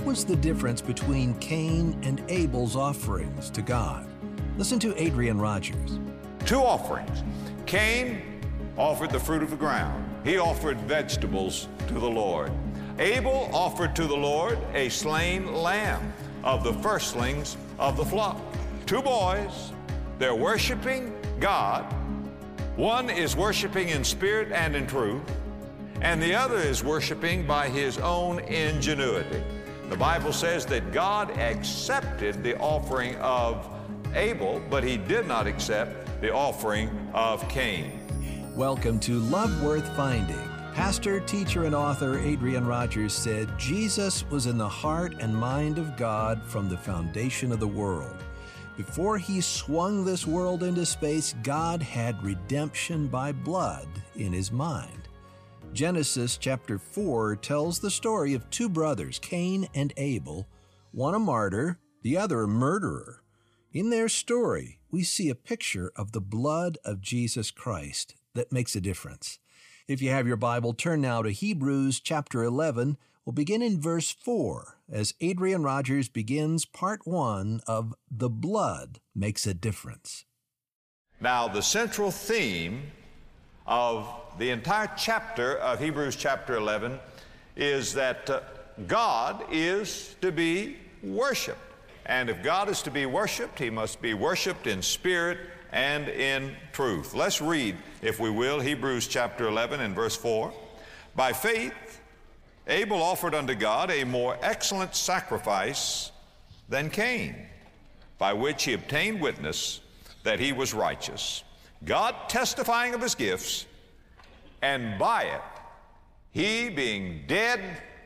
was the difference between Cain and Abel's offerings to God? Listen to Adrian Rogers. Two offerings. Cain offered the fruit of the ground. He offered vegetables to the Lord. Abel offered to the Lord a slain lamb of the firstlings of the flock. Two boys, they're worshiping God. One is worshiping in spirit and in truth, and the other is worshiping by his own ingenuity. The Bible says that God accepted the offering of Abel, but he did not accept the offering of Cain. Welcome to Love Worth Finding. Pastor, teacher, and author Adrian Rogers said Jesus was in the heart and mind of God from the foundation of the world. Before he swung this world into space, God had redemption by blood in his mind. Genesis chapter 4 tells the story of two brothers, Cain and Abel, one a martyr, the other a murderer. In their story, we see a picture of the blood of Jesus Christ that makes a difference. If you have your Bible, turn now to Hebrews chapter 11. We'll begin in verse 4 as Adrian Rogers begins part 1 of The Blood Makes a Difference. Now, the central theme of the entire chapter of Hebrews chapter 11 is that God is to be worshiped. And if God is to be worshiped, he must be worshiped in spirit and in truth. Let's read, if we will, Hebrews chapter 11 and verse 4. By faith, Abel offered unto God a more excellent sacrifice than Cain, by which he obtained witness that he was righteous, God testifying of his gifts, and by it, he being dead,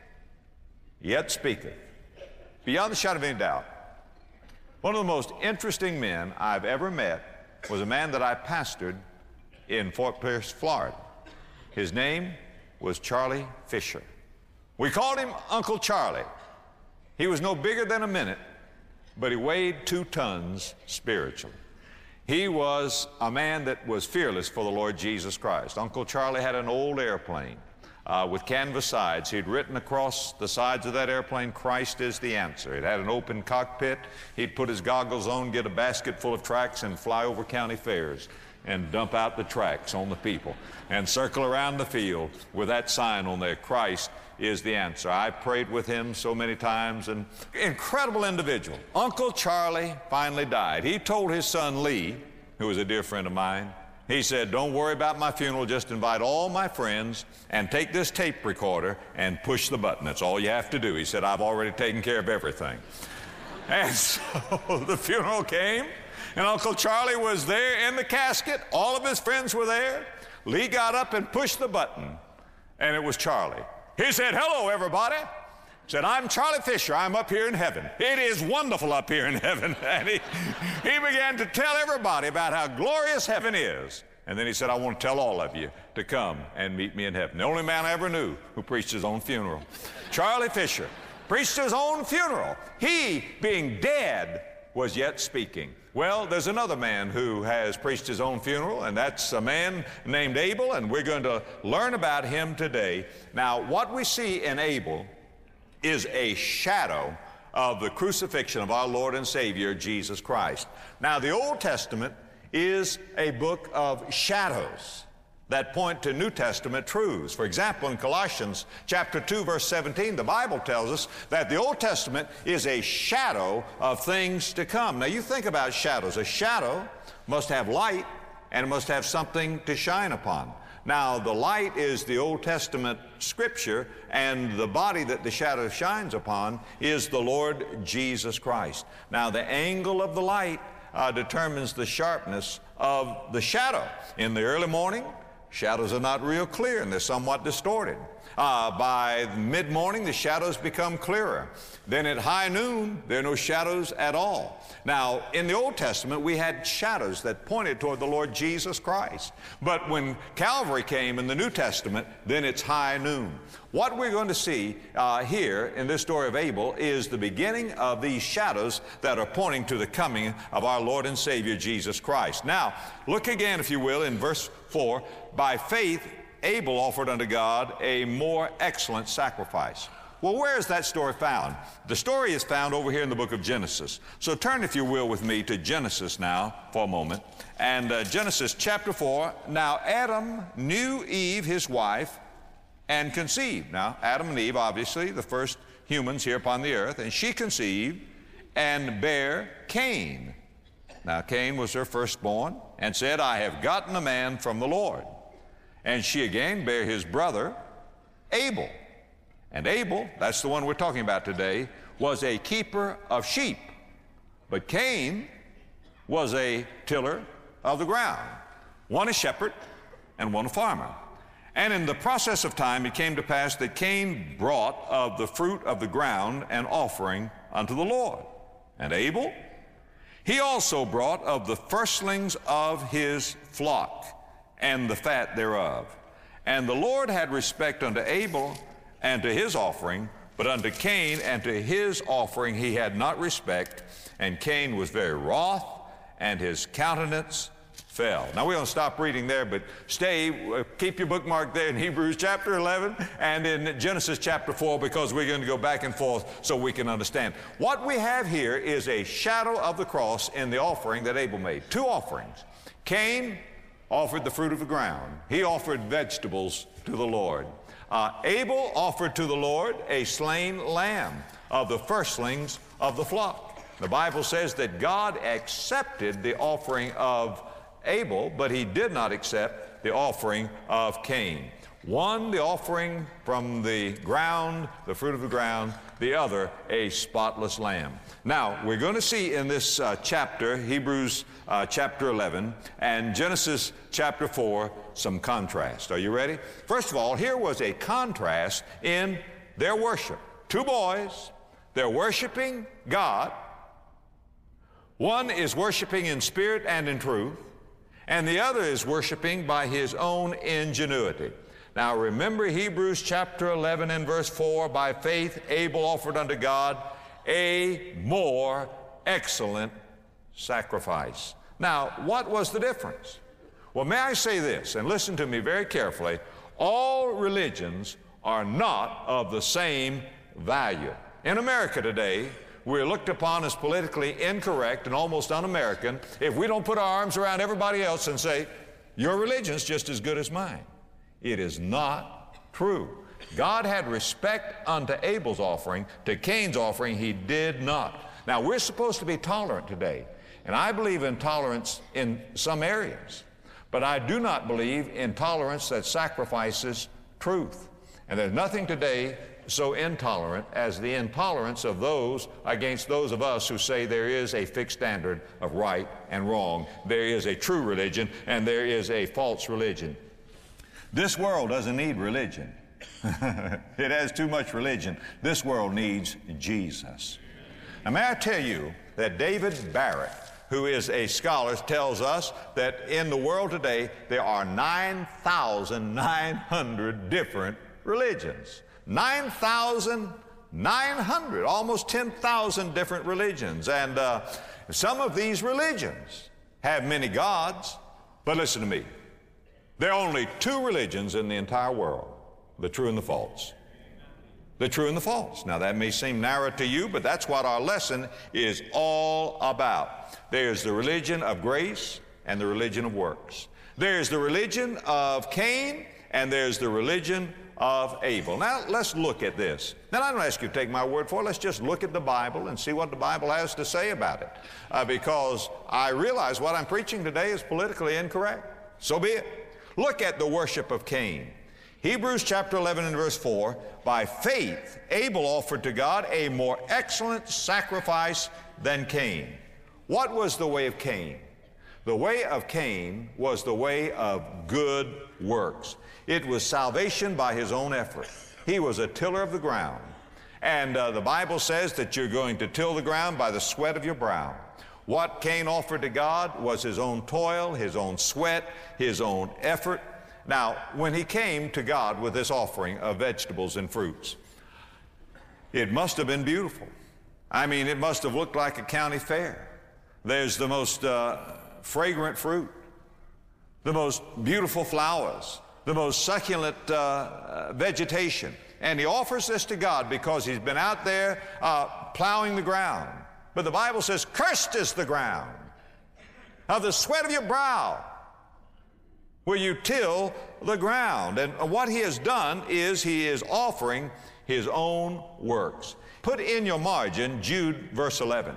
yet speaketh. Beyond the shadow of any doubt, one of the most interesting men I've ever met was a man that I pastored in Fort Pierce, Florida. His name was Charlie Fisher. We called him Uncle Charlie. He was no bigger than a minute, but he weighed 2 tons spiritually. He was a man that was fearless for the Lord Jesus Christ. Uncle Charlie had an old airplane with canvas sides. He'd written across the sides of that airplane, "Christ is the answer." It had an open cockpit. He'd put his goggles on, get a basket full of tracts, and fly over county fairs and dump out the tracts on the people and circle around the field with that sign on there, "Christ is the answer." I prayed with him so many times, and incredible individual. Uncle Charlie finally died. He told his son Lee, who was a dear friend of mine, he said, "Don't worry about my funeral, just invite all my friends and take this tape recorder and push the button. That's all you have to do." He said, "I've already taken care of everything." And so the funeral came, and Uncle Charlie was there in the casket. All of his friends were there. Lee got up and pushed the button, and it was Charlie. He said, "Hello, everybody." He said, "I'm Charlie Fisher. I'm up here in heaven. It is wonderful up here in heaven." And he began to tell everybody about how glorious heaven is. And then he said, "I want to tell all of you to come and meet me in heaven." The only man I ever knew who preached his own funeral. Charlie Fisher preached his own funeral. He, being dead, was yet speaking. Well, there's another man who has preached his own funeral, and that's a man named Abel, and we're going to learn about him today. Now, what we see in Abel is a shadow of the crucifixion of our Lord and Savior, Jesus Christ. Now, the Old Testament is a book of shadows that point to New Testament truths. For example, in Colossians chapter 2, verse 17, the Bible tells us that the Old Testament is a shadow of things to come. Now, you think about shadows. A shadow must have light, and it must have something to shine upon. Now, the light is the Old Testament scripture, and the body that the shadow shines upon is the Lord Jesus Christ. Now, the angle of the light determines the sharpness of the shadow. In the early morning, shadows are not real clear, and they're somewhat distorted. By mid-morning, the shadows become clearer. Then at high noon, there are no shadows at all. Now, in the Old Testament, we had shadows that pointed toward the Lord Jesus Christ. But when Calvary came in the New Testament, then it's high noon. What we're going to see here in this story of Abel is the beginning of these shadows that are pointing to the coming of our Lord and Savior, Jesus Christ. Now, look again, if you will, in verse 4. By faith, Abel offered unto God a more excellent sacrifice. Well, where is that story found? The story is found over here in the book of Genesis. So turn, if you will, with me to Genesis now for a moment. And Genesis chapter 4. Now Adam knew Eve, his wife, and conceived. Now, Adam and Eve, obviously, the first humans here upon the earth, and she conceived and bare Cain. Now, Cain was her firstborn, and said, I have gotten a man from the Lord. And she again bare his brother Abel. And Abel, that's the one we're talking about today, was a keeper of sheep. But Cain was a tiller of the ground. One a shepherd and one a farmer. And in the process of time it came to pass that Cain brought of the fruit of the ground an offering unto the Lord. And Abel, he also brought of the firstlings of his flock and the fat thereof. And the Lord had respect unto Abel and to his offering, but unto Cain and to his offering he had not respect. And Cain was very wroth, and his countenance fell. Now we're going to stop reading there, but keep your bookmark there in Hebrews chapter 11 and in Genesis chapter 4, because we're going to go back and forth so we can understand. What we have here is a shadow of the cross in the offering that Abel made. Two offerings. Cain offered the fruit of the ground. He offered vegetables to the Lord. Abel offered to the Lord a slain lamb of the firstlings of the flock. The Bible says that God accepted the offering of Abel, but he did not accept the offering of Cain. One, the offering from the ground, the fruit of the ground, the other, a spotless lamb. Now, we're going to see in this chapter, Hebrews chapter 11 and Genesis chapter 4, some contrast. Are you ready? First of all, here was a contrast in their worship. Two boys, they're worshiping God. One is worshiping in spirit and in truth, and the other is worshiping by his own ingenuity. Now remember Hebrews chapter 11 and verse 4, by faith Abel offered unto God a more excellent sacrifice. Now, what was the difference? Well, may I say this, and listen to me very carefully. All religions are not of the same value. In America today, we're looked upon as politically incorrect and almost un-American if we don't put our arms around everybody else and say, your religion's just as good as mine. It is not true. God had respect unto Abel's offering. To Cain's offering, he did not. Now, we're supposed to be tolerant today, and I believe in tolerance in some areas, but I do not believe in tolerance that sacrifices truth. And there's nothing today so intolerant as the intolerance of those against those of us who say there is a fixed standard of right and wrong. There is a true religion and there is a false religion. This world doesn't need religion. It has too much religion. This world needs Jesus. Now, may I tell you that David Barrett, who is a scholar, tells us that in the world today there are 9,900 different religions. 9,900, almost 10,000 different religions. And some of these religions have many gods, but listen to me. There are only two religions in the entire world, the true and the false. The true and the false. Now that may seem narrow to you, but that's what our lesson is all about. There's the religion of grace and the religion of works. There's the religion of Cain and there's the religion of Abel. Now let's look at this. Now I don't ask you to take my word for it. Let's just look at the Bible and see what the Bible has to say about it. Because I realize what I'm preaching today is politically incorrect. So be it. Look at the worship of Cain. Hebrews chapter 11 and verse 4, by faith Abel offered to God a more excellent sacrifice than Cain. What was the way of Cain? The way of Cain was the way of good works. It was salvation by his own effort. He was a tiller of the ground. And the Bible says that you're going to till the ground by the sweat of your brow. What Cain offered to God was his own toil, his own sweat, his own effort. Now, when he came to God with this offering of vegetables and fruits, it must have been beautiful. I mean, it must have looked like a county fair. There's the most fragrant fruit, the most beautiful flowers, the most succulent vegetation. and he offers this to God because he's been out there plowing the ground. But the Bible says, cursed is the ground of the sweat of your brow, where you till the ground. And what he has done is he is offering his own works. Put in your margin Jude verse 11.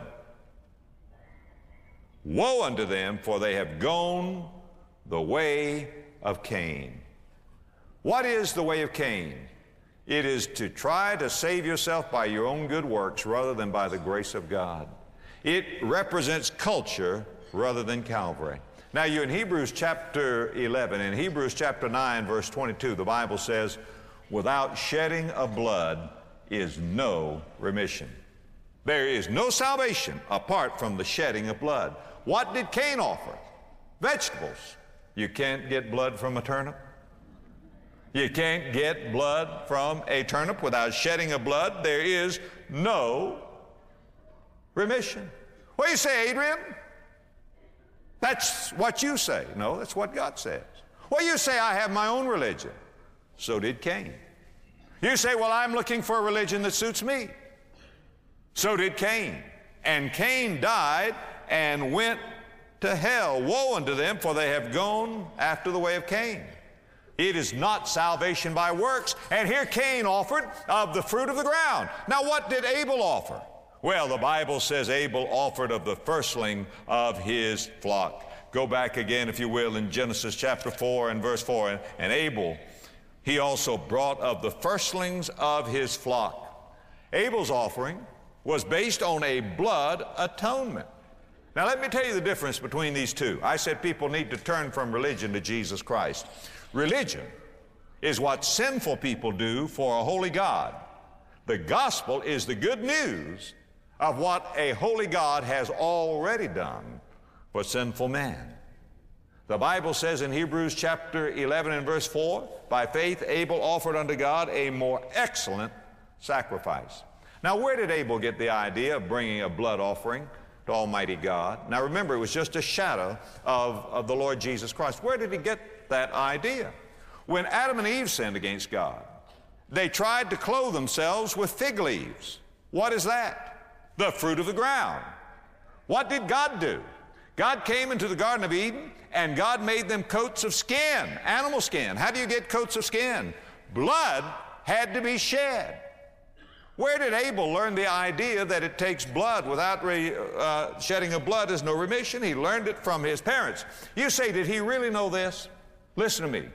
Woe unto them, for they have gone the way of Cain. What is the way of Cain? It is to try to save yourself by your own good works rather than by the grace of God. It represents culture rather than Calvary. Now you're in Hebrews chapter 11. In Hebrews chapter 9 verse 22, the Bible says, without shedding of blood is no remission. There is no salvation apart from the shedding of blood. What did Cain offer? Vegetables. You can't get blood from a turnip. You can't get blood from a turnip. Without shedding of blood, there is no remission. What do you say, Adrian? That's what you say. No, that's what God says. Well, you say, I have my own religion. So did Cain. You say, well, I'm looking for a religion that suits me. So did Cain. And Cain died and went to hell. Woe unto them, for they have gone after the way of Cain. It is not salvation by works. And here Cain offered of the fruit of the ground. Now what did Abel offer? Well, the Bible says Abel offered of the firstling of his flock. Go back again, if you will, in Genesis chapter 4 and verse 4. And Abel, he also brought of the firstlings of his flock. Abel's offering was based on a blood atonement. Now let me tell you the difference between these two. I said people need to turn from religion to Jesus Christ. Religion is what sinful people do for a holy God. The gospel is the good news of what a holy God has already done for sinful man. The Bible says in Hebrews chapter 11 and verse 4, by faith Abel offered unto God a more excellent sacrifice. Now where did Abel get the idea of bringing a blood offering to Almighty God? Now remember, it was just a shadow of the Lord Jesus Christ. Where did he get that idea? When Adam and Eve sinned against God, they tried to clothe themselves with fig leaves. What is that? The fruit of the ground. What did God do? God came into the Garden of Eden and God made them coats of skin, animal skin. How do you get coats of skin? Blood had to be shed. Where did Abel learn the idea that it takes blood? Without shedding of blood is no remission? He learned it from his parents. You say, did he really know this? Listen to me.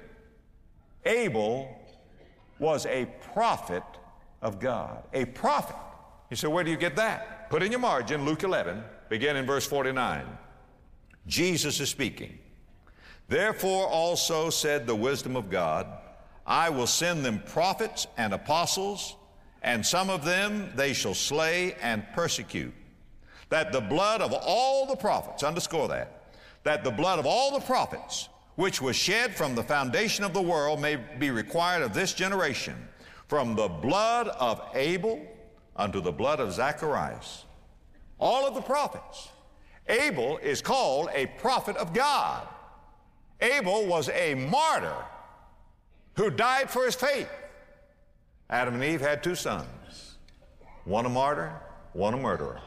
Abel was a prophet of God. A prophet. You say, where do you get that? Put in your margin, Luke 11, begin in verse 49. Jesus is speaking. Therefore also said the wisdom of God, I will send them prophets and apostles, and some of them they shall slay and persecute, that the blood of all the prophets, underscore that the blood of all the prophets, which was shed from the foundation of the world, may be required of this generation, from the blood of Abel unto the blood of Zacharias. All of the prophets. Abel is called a prophet of God. Abel was a martyr who died for his faith. Adam and Eve had two sons, one a martyr, one a murderer.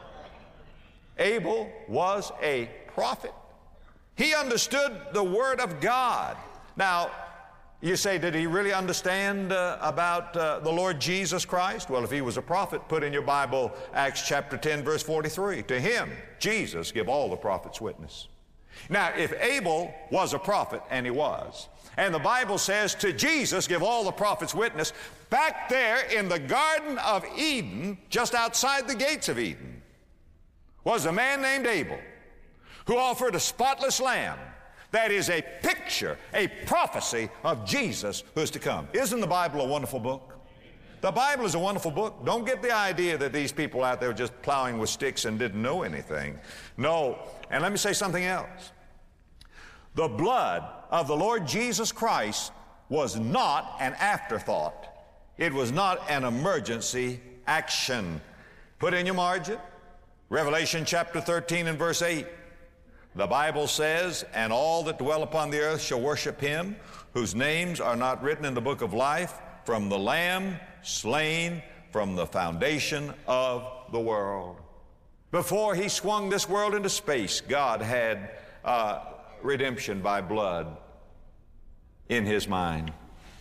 Abel was a prophet. He understood the Word of God. Now, you say, did he really understand about the Lord Jesus Christ? Well, if he was a prophet, put in your Bible Acts chapter 10, verse 43. To him, Jesus, give all the prophets witness. Now, if Abel was a prophet, and he was, and the Bible says, to Jesus give all the prophets witness, back there in the Garden of Eden, just outside the gates of Eden, was a man named Abel who offered a spotless lamb. That is a picture, a prophecy of Jesus who is to come. Isn't the Bible a wonderful book? The Bible is a wonderful book. Don't get the idea that these people out there were just plowing with sticks and didn't know anything. No. And let me say something else. The blood of the Lord Jesus Christ was not an afterthought. It was not an emergency action. Put in your margin, Revelation chapter 13 and verse 8. The Bible says, and all that dwell upon the earth shall worship him, whose names are not written in the book of life, from the Lamb slain from the foundation of the world. Before he swung this world into space, God had redemption by blood in his mind.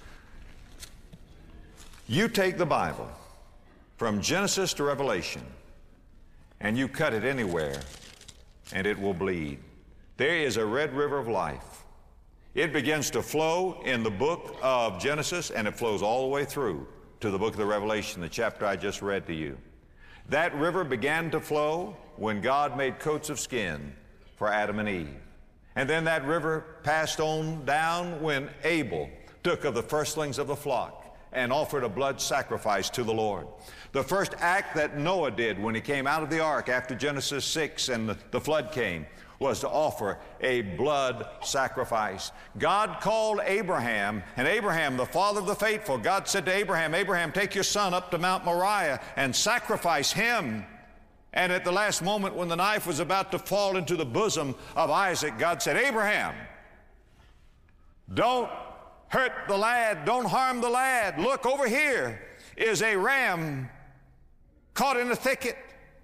You take the Bible from Genesis to Revelation and you cut it anywhere and it will bleed. There is a red river of life. It begins to flow in the book of Genesis and it flows all the way through to the book of the Revelation, the chapter I just read to you. That river began to flow when God made coats of skin for Adam and Eve. And then that river passed on down when Abel took of the firstlings of the flock and offered a blood sacrifice to the Lord. The first act that Noah did when he came out of the ark after Genesis 6 and the flood came was to offer a blood sacrifice. God called Abraham, and Abraham, the father of the faithful, God said to Abraham, Abraham, take your son up to Mount Moriah and sacrifice him. And at the last moment when the knife was about to fall into the bosom of Isaac, God said, Abraham, don't hurt the lad, don't harm the lad. Look, over here is a ram caught in a thicket.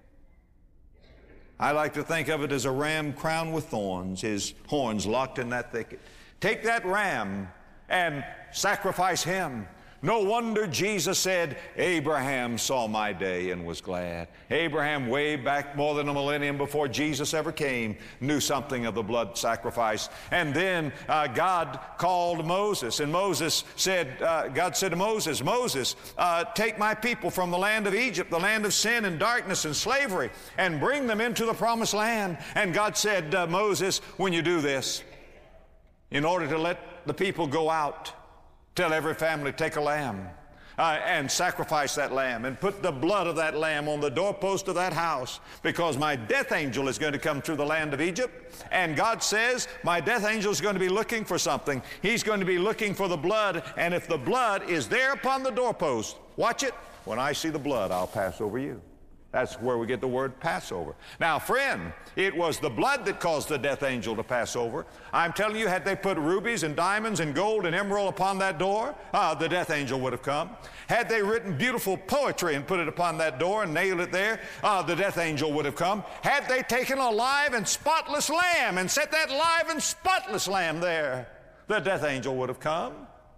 I like to think of it as a ram crowned with thorns, his horns locked in that thicket. Take that ram and sacrifice him. No wonder Jesus said, Abraham saw my day and was glad. Abraham, way back more than a millennium before Jesus ever came, knew something of the blood sacrifice. And then God called Moses, and Moses said, God said to Moses, Moses, take my people from the land of Egypt, the land of sin and darkness and slavery, and bring them into the promised land. And God said, Moses, when you do this, in order to let the people go out, tell every family, take a lamb and sacrifice that lamb and put the blood of that lamb on the doorpost of that house, because my death angel is going to come through the land of Egypt. And God says my death angel is going to be looking for something. He's going to be looking for the blood, and if the blood is there upon the doorpost, watch it, when I see the blood, I'll pass over you. That's where we get the word Passover. Now, friend, it was the blood that caused the death angel to pass over. I'm telling you, had they put rubies and diamonds and gold and emerald upon that door, the death angel would have come. Had they written beautiful poetry and put it upon that door and nailed it there, the death angel would have come. Had they taken a live and spotless lamb and set that live and spotless lamb there, the death angel would have come.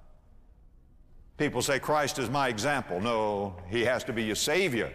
People say, Christ is my example. No, he has to be your Savior.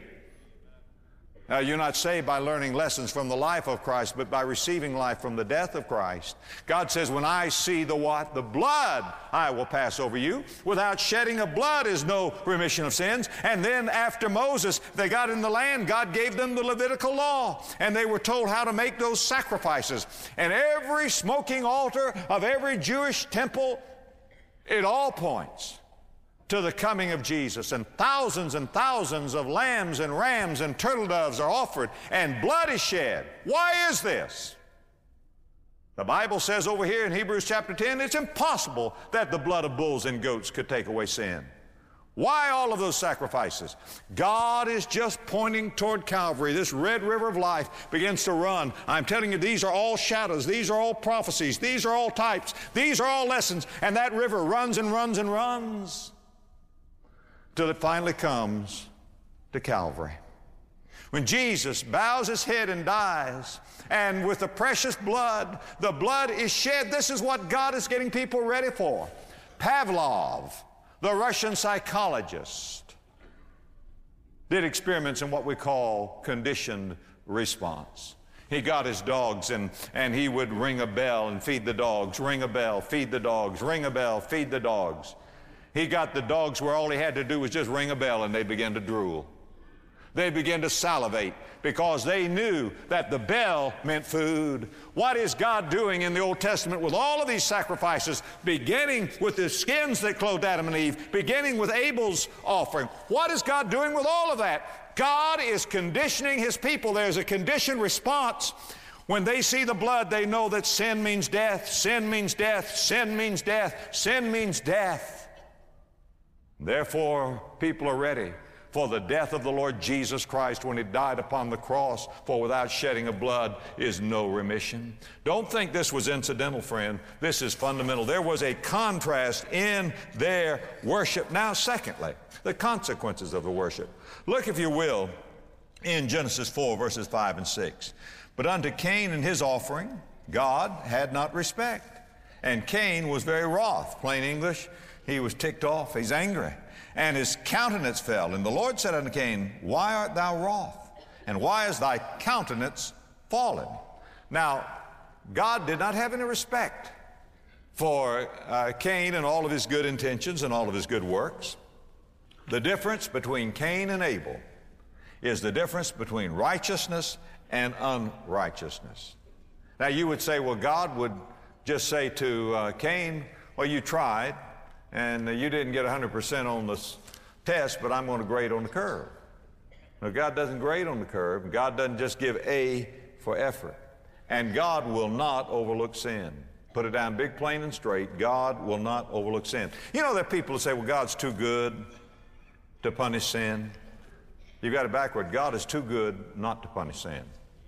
You're not saved by learning lessons from the life of Christ, but by receiving life from the death of Christ. God says, when I see the what? The blood, I will pass over you. Without shedding of blood is no remission of sins. And then after Moses, they got in the land, God gave them the Levitical law, and they were told how to make those sacrifices. And every smoking altar of every Jewish temple, it all points to the coming of Jesus, and thousands of lambs and rams and turtle doves are offered, and blood is shed. Why is this? The Bible says over here in Hebrews chapter 10, it's impossible that the blood of bulls and goats could take away sin. Why all of those sacrifices? God is just pointing toward Calvary. This red river of life begins to run. I'm telling you, these are all shadows. These are all prophecies. These are all types. These are all lessons. And that river runs and runs and runs till it finally comes to Calvary. When Jesus bows his head and dies, and with the precious blood, the blood is shed. This is what God is getting people ready for. Pavlov, the Russian psychologist, did experiments in what we call conditioned response. He got his dogs and he would ring a bell and feed the dogs, ring a bell, feed the dogs, ring a bell, feed the dogs. He got the dogs where all he had to do was just ring a bell and they began to drool. They began to salivate because they knew that the bell meant food. What is God doing in the Old Testament with all of these sacrifices, beginning with the skins that clothed Adam and Eve, beginning with Abel's offering? What is God doing with all of that? God is conditioning his people. There's a conditioned response. When they see the blood, they know that sin means death, sin means death, sin means death, sin means death. Therefore, people are ready for the death of the Lord Jesus Christ when He died upon the cross, for without shedding of blood is no remission. Don't think this was incidental, friend. This is fundamental. There was a contrast in their worship. Now, secondly, the consequences of the worship. Look, if you will, in Genesis 4, verses 5 and 6. But unto Cain and his offering, God had not respect. And Cain was very wroth. Plain English, he was ticked off. He's angry. And his countenance fell. And the Lord said unto Cain, Why art thou wroth? And why is thy countenance fallen? Now, God did not have any respect for Cain and all of his good intentions and all of his good works. The difference between Cain and Abel is the difference between righteousness and unrighteousness. Now, you would say, well, God would just say to Cain, well, you tried, and you didn't get 100% on this test, but I'm going to grade on the curve. No, God doesn't grade on the curve. God doesn't just give A for effort. And God will not overlook sin. Put it down big, plain, and straight. God will not overlook sin. You know, there are people who say, well, God's too good to punish sin. You've got it backward. God is too good not to punish sin.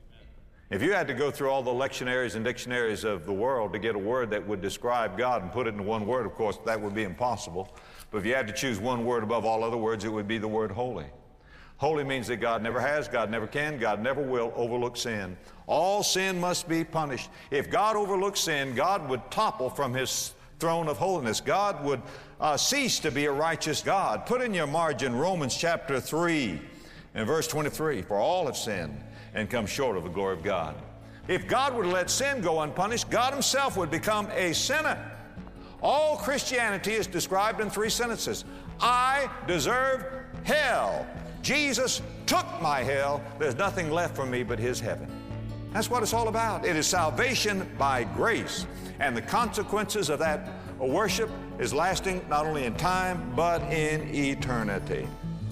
If you had to go through all the lectionaries and dictionaries of the world to get a word that would describe God and put it into one word, of course, that would be impossible. But if you had to choose one word above all other words, it would be the word holy. Holy means that God never has, God never can, God never will overlook sin. All sin must be punished. If God overlooked sin, God would topple from His throne of holiness. God would cease to be a righteous God. Put in your margin Romans chapter 3 and verse 23. For all have sinned and come short of the glory of God. If God would let sin go unpunished, God Himself would become a sinner. All Christianity is described in 3 sentences. I deserve hell. Jesus took my hell. There's nothing left for me but His heaven. That's what it's all about. It is salvation by grace. And the consequences of that worship is lasting not only in time, but in eternity.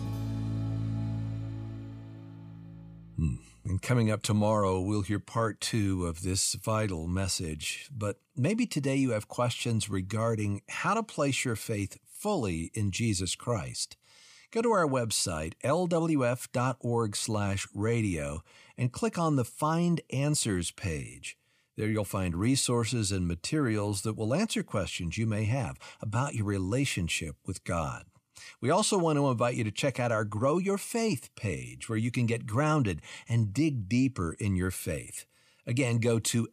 And coming up tomorrow, we'll hear part 2 of this vital message. But maybe today you have questions regarding how to place your faith fully in Jesus Christ. Go to our website, lwf.org/radio, and click on the Find Answers page. There you'll find resources and materials that will answer questions you may have about your relationship with God. We also want to invite you to check out our Grow Your Faith page, where you can get grounded and dig deeper in your faith. Again, go to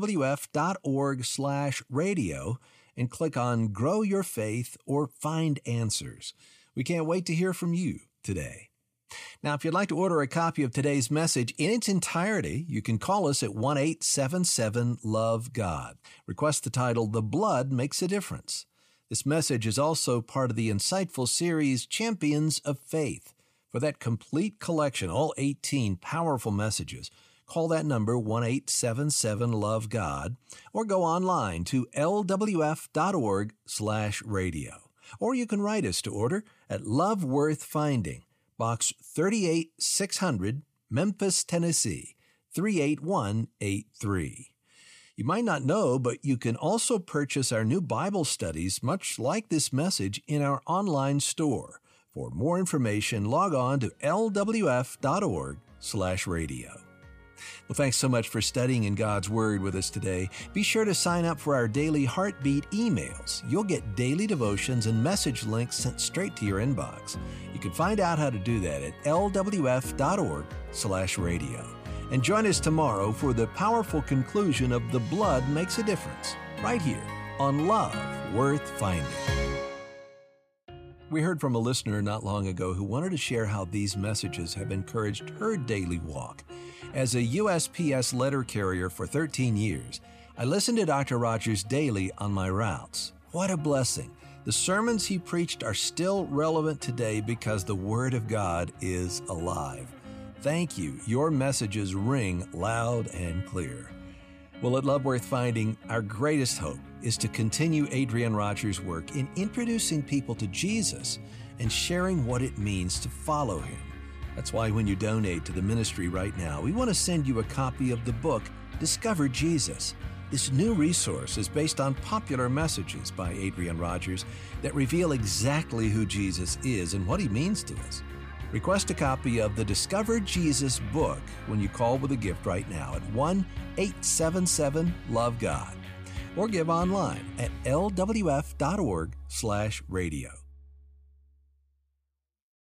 lwf.org/radio and click on Grow Your Faith or Find Answers. We can't wait to hear from you today. Now, if you'd like to order a copy of today's message in its entirety, you can call us at 1-877-LOVE-GOD. Request the title, The Blood Makes a Difference. This message is also part of the insightful series, Champions of Faith. For that complete collection, all 18 powerful messages, call that number 1-877-LOVE-GOD or go online to lwf.org/radio. Or you can write us to order at Love Worth Finding, Box 38600, Memphis, Tennessee, 38183. You might not know, but you can also purchase our new Bible studies, much like this message, in our online store. For more information, log on to lwf.org/radio. Well, thanks so much for studying in God's Word with us today. Be sure to sign up for our daily Heartbeat emails. You'll get daily devotions and message links sent straight to your inbox. You can find out how to do that at lwf.org/radio. And join us tomorrow for the powerful conclusion of The Blood Makes a Difference, right here on Love Worth Finding. We heard from a listener not long ago who wanted to share how these messages have encouraged her daily walk. As a USPS letter carrier for 13 years, I listened to Dr. Rogers daily on my routes. What a blessing. The sermons he preached are still relevant today because the Word of God is alive. Thank you. Your messages ring loud and clear. Well, at Love Worth Finding, our greatest hope is to continue Adrian Rogers' work in introducing people to Jesus and sharing what it means to follow Him. That's why when you donate to the ministry right now, we want to send you a copy of the book, Discover Jesus. This new resource is based on popular messages by Adrian Rogers that reveal exactly who Jesus is and what He means to us. Request a copy of the Discover Jesus book when you call with a gift right now at 1-877-LOVE-GOD or give online at lwf.org/radio.